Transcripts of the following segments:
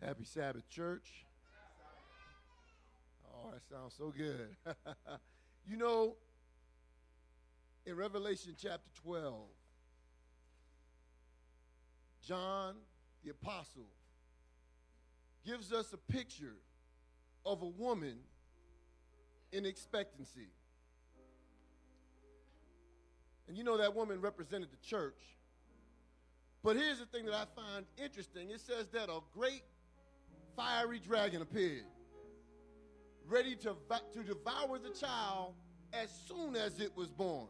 Happy Sabbath, church. Oh, that sounds so good. You know, in Revelation chapter 12, John, the apostle, gives us a picture of a woman in expectancy. And you know that woman represented the church. But here's the thing that I find interesting. It says that a great fiery dragon appeared, ready to devour the child as soon as it was born.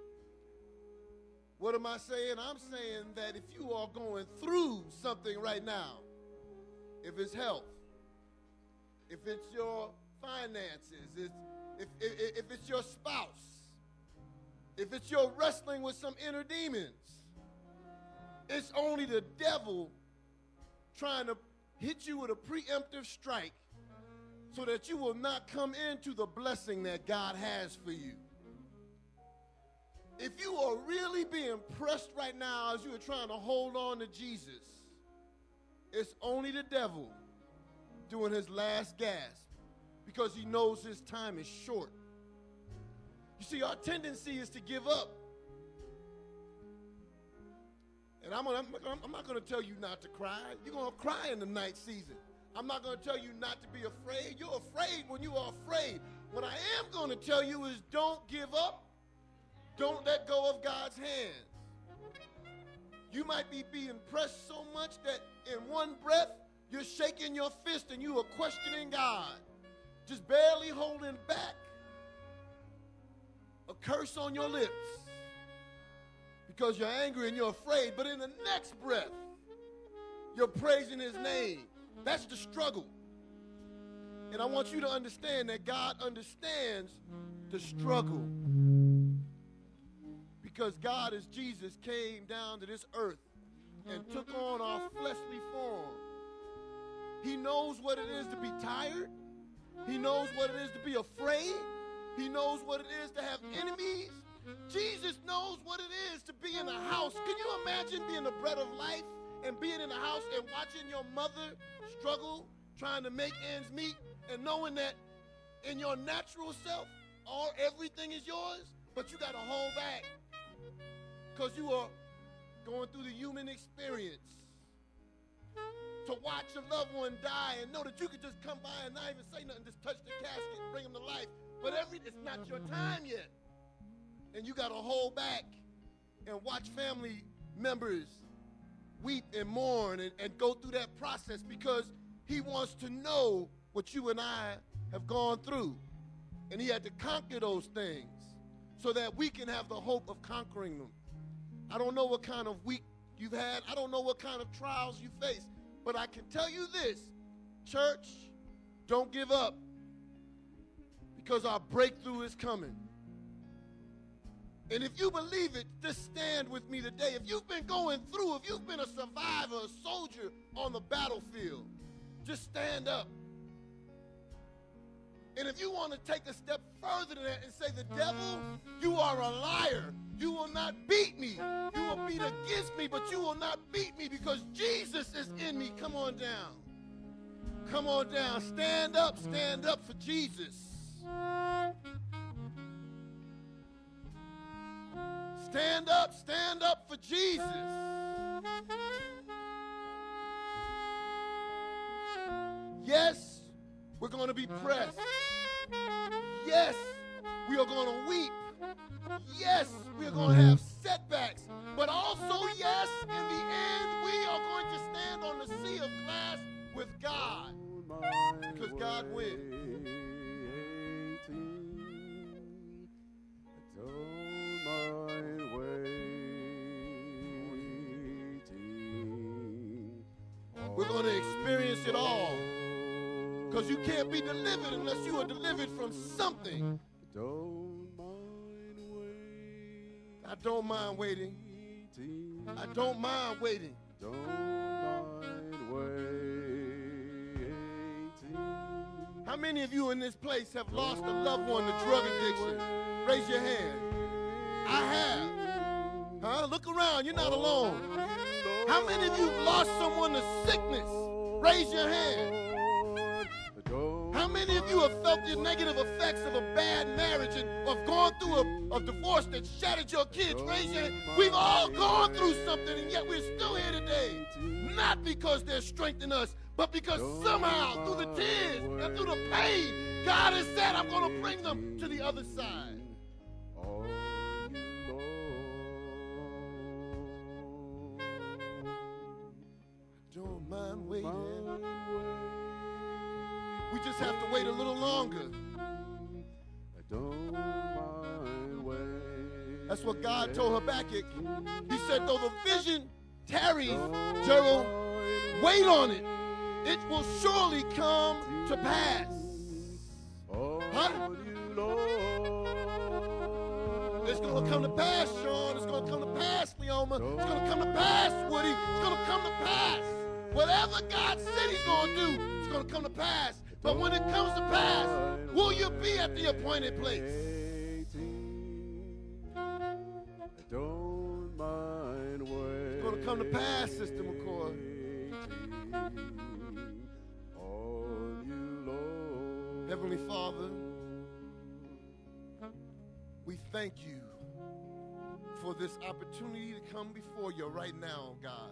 What am I saying? I'm saying that if you are going through something right now, if it's health, if it's your finances, if it's your spouse, if it's your wrestling with some inner demons, it's only the devil trying to hit you with a preemptive strike so that you will not come into the blessing that God has for you. If you are really being pressed right now as you are trying to hold on to Jesus, it's only the devil doing his last gasp because he knows his time is short. You see, our tendency is to give up. And I'm not going to tell you not to cry. You're going to cry in the night season. I'm not going to tell you not to be afraid. You're afraid when you are afraid. What I am going to tell you is don't give up. Don't let go of God's hands. You might be being pressed so much that in one breath, you're shaking your fist and you are questioning God, just barely holding back a curse on your lips because you're angry and you're afraid. But in the next breath, you're praising his name. That's the struggle. And I want you to understand that God understands the struggle. Because God, as Jesus, came down to this earth and took on our fleshly form. He knows what it is to be tired. He knows what it is to be afraid. He knows what it is to have enemies. Jesus knows what it is to be in a house. Can you imagine being the bread of life and being in a house and watching your mother struggle, trying to make ends meet, and knowing that in your natural self, everything is yours, but you got to hold back because you are going through the human experience. To watch a loved one die and know that you could just come by and not even say nothing, just touch the casket and bring them to life. But it's not your time yet. And you got to hold back and watch family members weep and mourn and go through that process because he wants to know what you and I have gone through. And he had to conquer those things so that we can have the hope of conquering them. I don't know what kind of week you've had. I don't know what kind of trials you face. But I can tell you this, church, don't give up because our breakthrough is coming. And if you believe it, just stand with me today. If you've been going through, if you've been a survivor, a soldier on the battlefield, just stand up. And if you want to take a step further than that and say, the devil, you are a liar. You will not beat me. You will beat against me, but you will not beat me because Jesus is in me. Come on down. Come on down. Stand up for Jesus. Stand up for Jesus. Yes, we're going to be pressed. Yes, we are going to weep. Yes, we are going to have setbacks. But also, yes, in the end, we are going to stand on the sea of glass with God. Because God wins. We're going to experience it all. Because you can't be delivered unless you are delivered from something. I don't mind waiting. I don't mind waiting. How many of you in this place have lost a loved one to drug addiction? Raise your hand. I have. Huh? Look around. You're not alone. How many of you have lost someone to sickness? Raise your hand. How many of you have felt the negative effects of a bad marriage and have gone through a divorce that shattered your kids? Raise your hand. We've all gone through something, and yet we're still here today. Not because there's strength in us, but because somehow through the tears and through the pain, God has said, I'm going to bring them to the other side. Don't mind waiting. We just have to wait a little longer. I don't mind waiting. That's what God told Habakkuk. He said, though the vision tarries, Gerald, wait on it. It will surely come to pass. Huh? It's going to come to pass, Sean. It's going to come to pass, Leoma. It's going to come to pass, Woody. It's going to come to pass. Whatever God said he's going to do, it's going to come to pass. But when it comes to pass, will you be at the appointed place? I don't mind waiting. It's going to come to pass, Sister McCoy. On you, Lord. Heavenly Father, we thank you for this opportunity to come before you right now, God.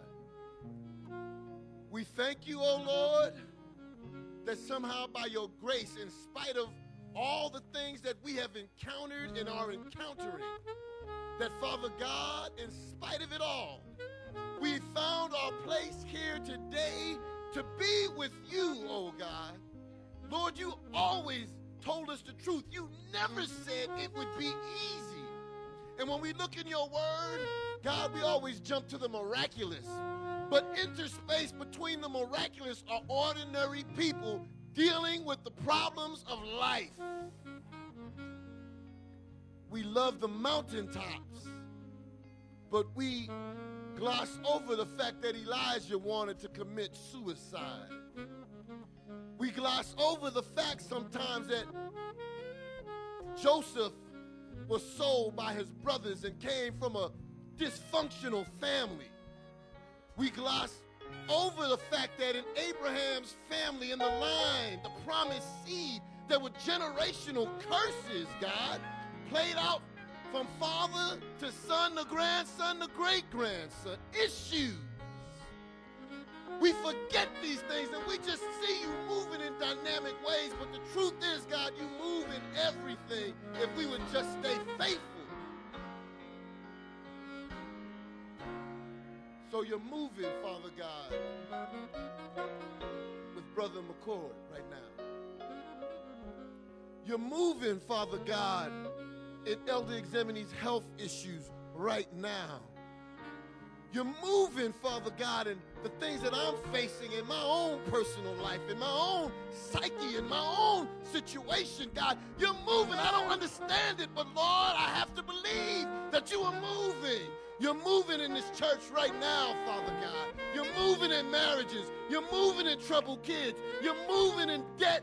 We thank you, oh Lord, that somehow by your grace, in spite of all the things that we have encountered and are encountering, that Father God, in spite of it all, we found our place here today to be with you, oh God. Lord, you always told us the truth. You never said it would be easy. And when we look in your word, God, we always jump to the miraculous. But interspace between the miraculous are ordinary people dealing with the problems of life. We love the mountaintops, but we gloss over the fact that Elijah wanted to commit suicide. We gloss over the fact sometimes that Joseph was sold by his brothers and came from a dysfunctional family. We gloss over the fact that in Abraham's family, in the line, the promised seed, there were generational curses, God, played out from father to son to grandson to great-grandson. Issues. We forget these things and we just see you moving in dynamic ways, but the truth is, God, you move in everything if we would just stay faithful. So you're moving, Father God, with Brother McCord right now. You're moving, Father God, in Elder Examinee's health issues right now. You're moving, Father God, in the things that I'm facing in my own personal life, in my own psyche, in my own situation, God. You're moving. I don't understand it, but Lord, I have to believe that you are moving. You're moving in this church right now, Father God. You're moving in marriages. You're moving in troubled kids. You're moving in debt.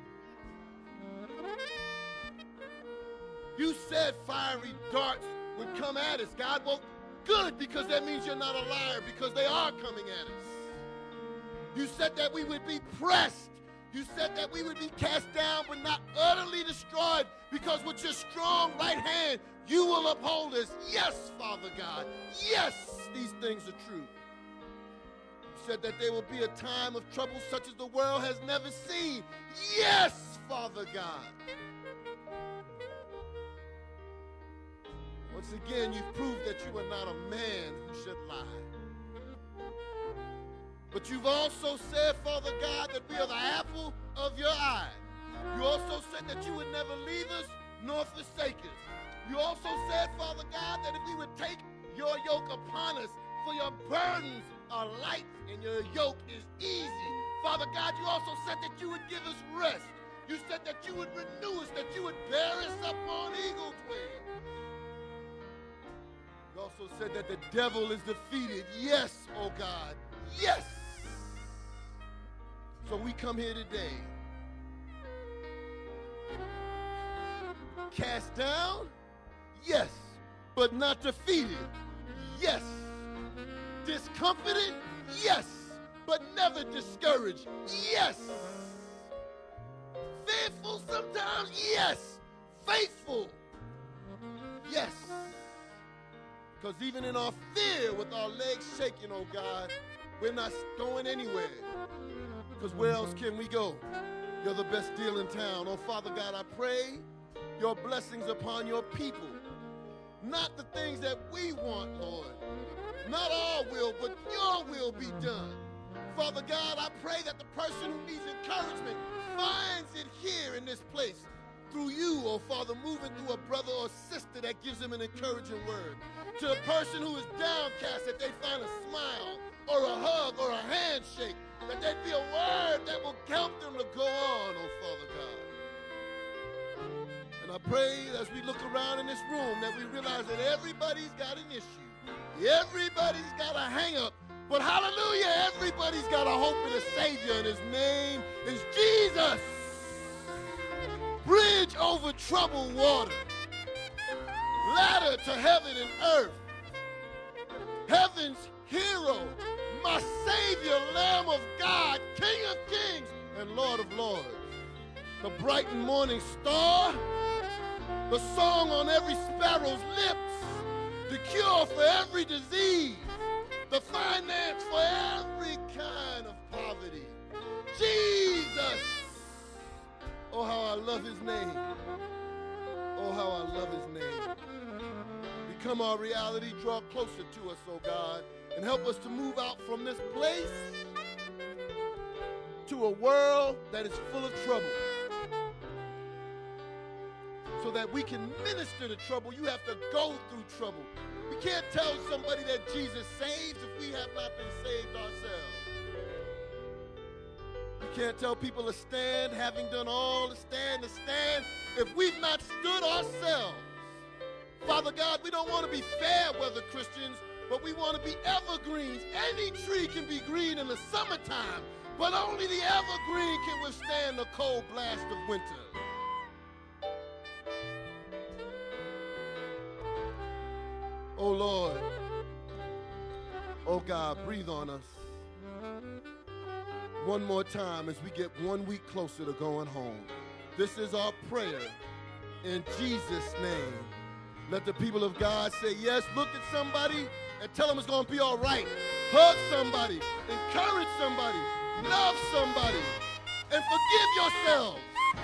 You said fiery darts would come at us, God. Well, good, because that means you're not a liar, because they are coming at us. You said that we would be pressed. You said that we would be cast down but not utterly destroyed, because with your strong right hand, you will uphold us. Yes, Father God. Yes, these things are true. You said that there will be a time of trouble such as the world has never seen. Yes, Father God. Once again, you've proved that you are not a man who should lie. But you've also said, Father God, that we are the apple of your eye. You also said that you would never leave us nor forsake us. You also said, Father God, that if we would take your yoke upon us, for your burdens are light and your yoke is easy. Father God, you also said that you would give us rest. You said that you would renew us, that you would bear us up on eagle's wings. You also said that the devil is defeated. Yes, oh God, yes. So we come here today, cast down, yes, but not defeated, yes. Discomfited, yes, but never discouraged. Yes. Fearful sometimes, yes. Faithful, yes. Because even in our fear, with our legs shaking, oh God, we're not going anywhere. Because where else can we go? You're the best deal in town. Oh, Father God, I pray your blessings upon your people. Not the things that we want, Lord. Not our will, but your will be done. Father God, I pray that the person who needs encouragement finds it here in this place through you, oh Father, moving through a brother or sister that gives them an encouraging word. To the person who is downcast, that they find a smile or a hug or a handshake, that there be a word that will help them to go on, oh Father God. And I pray as we look around in this room that we realize that everybody's got an issue. Everybody's got a hang-up. But hallelujah, everybody's got a hope in a Savior, and his name is Jesus. Bridge over troubled water. Ladder to heaven and earth. Heaven's hero, my Savior, Lamb of God, King of kings and Lord of lords. The bright and morning star, the song on every sparrow's lips, the cure for every disease, the finance for every kind of poverty. Jesus! Oh, how I love his name. Oh, how I love his name. Become our reality, draw closer to us, oh God, and help us to move out from this place to a world that is full of trouble. So that we can minister to trouble, you have to go through trouble. We can't tell somebody that Jesus saves if we have not been saved ourselves. We can't tell people to stand, having done all to stand, if we've not stood ourselves. Father God, we don't want to be fair weather Christians, but we want to be evergreens. Any tree can be green in the summertime, but only the evergreen can withstand the cold blast of winter. Oh Lord, oh God, breathe on us one more time as we get 1 week closer to going home. This is our prayer in Jesus' name. Let the people of God say yes. Look at somebody and tell them it's going to be all right. Hug somebody, encourage somebody, love somebody, and forgive yourselves.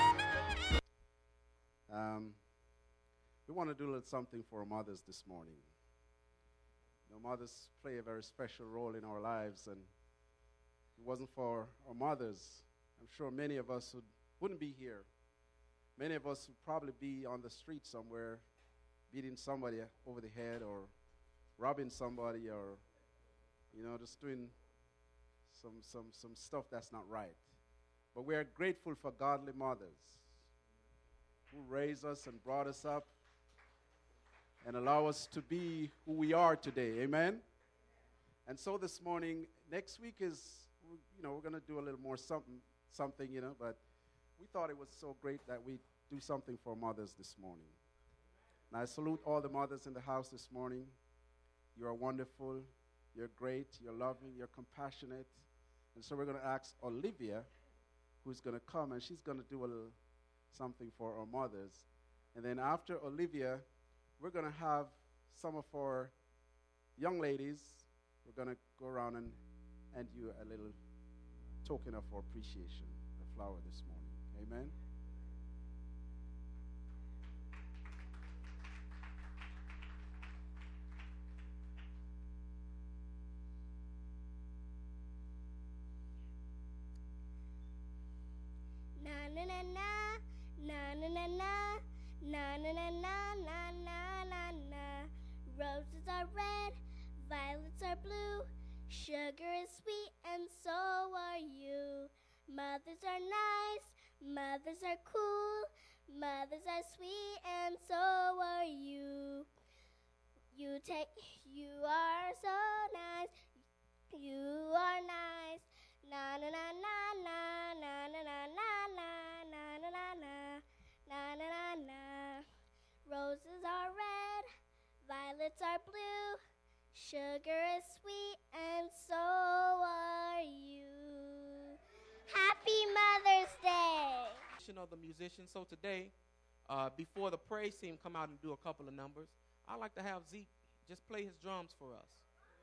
We want to do a little something for our mothers this morning. You know, mothers play a very special role in our lives, and if it wasn't for our mothers, I'm sure many of us wouldn't be here. Many of us would probably be on the street somewhere, beating somebody over the head or robbing somebody or, you know, just doing some stuff that's not right. But we are grateful for godly mothers who raised us and brought us up and allow us to be who we are today. Amen? And so this morning, next week is, you know, we're going to do a little more something, you know, but we thought it was so great that we do something for mothers this morning. And I salute all the mothers in the house this morning. You are wonderful, you're great, you're loving, you're compassionate. And so we're going to ask Olivia, who's going to come, and she's going to do a little something for our mothers. And then after Olivia, we're going to have some of our young ladies. We're going to go around and hand you a little token of our appreciation, a flower this morning. Amen? Na na na na na na na na na na na na na na. Roses are red, violets are blue, sugar is sweet and so are you. Mothers are nice, mothers are cool, mothers are sweet and so are you. You are so nice, you are nice. Na na na na na na na na na na na na na na na. Roses are red, violets are blue, sugar is sweet, and so are you. recognition of the musicians. So today, before the praise team come out and do a couple of numbers, I'd like to have Zeke just play his drums for us.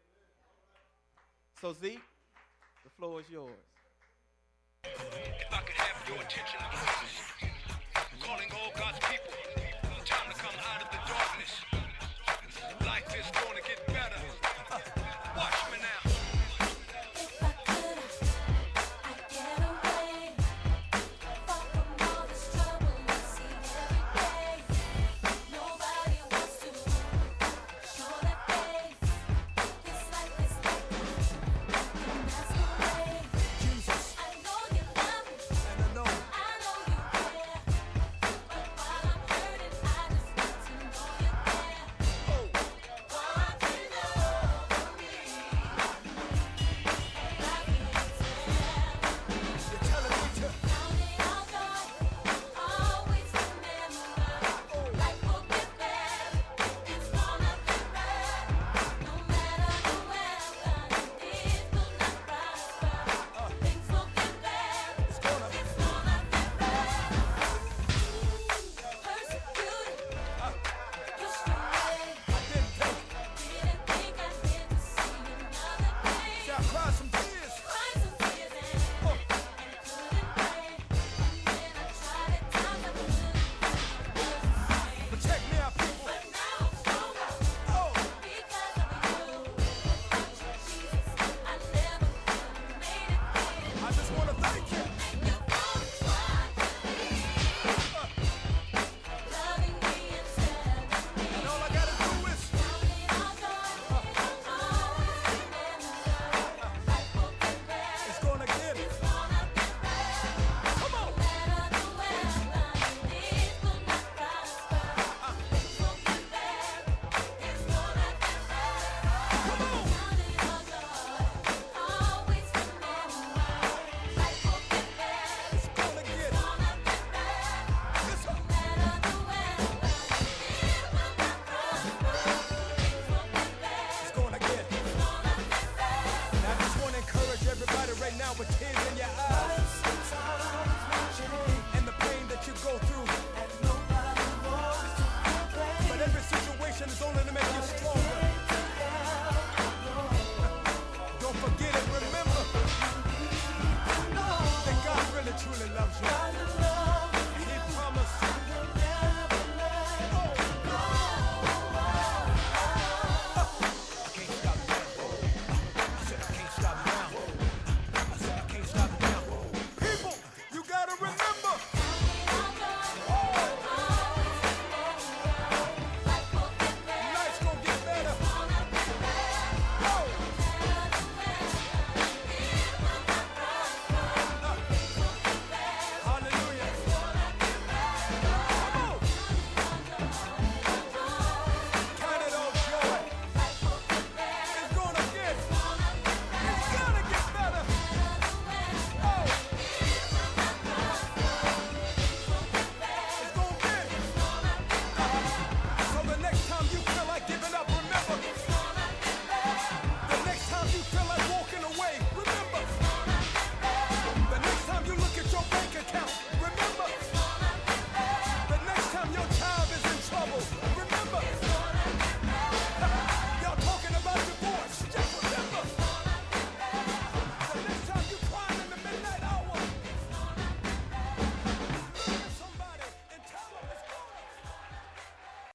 So Zeke, the floor is yours. If I could have your attention, please. Calling all God's people. Time to come out of the darkness. Life is gonna get better. Watch me now. If I could, I'd get away far from all this trouble I see every day. Nobody wants to show their face. This life is like a masquerade. Jesus, I know you love me, and I know you care. But while I'm hurting, I just want to know you're there. Watching over me, and I can't tell. You're telling me to. Count it all joy, always remember, life will get better. It's gonna get better. No matter the weather, it will not prosper. Things will get better. It's gonna get better. Persecuted, pushed away. Didn't think I'd live to see another day. Shall I cry some tears? Cried some tears and couldn't pray. And then I tried at times I couldn't. But check me out, people. But now I'm stronger Oh, because of you. Without you, Jesus, I never could have made it big. I just wanna thank you. And you've always tried to leave, loving me and telling me. And all I gotta do is. Count it all joy, always remember, life will get better. It's gonna get it. It's gonna get better. Come on. No matter the weather, it will not prosper. Things will get better. It's gonna get better. Come on. Count it all joy, always remember, life will get better. It's gonna get it. It's gonna get better. Listen. No matter the weather, it will not prosper. Things will get better. It's gonna get it. It's gonna get better. And I just wanna encourage everybody right now with tears in your eyes.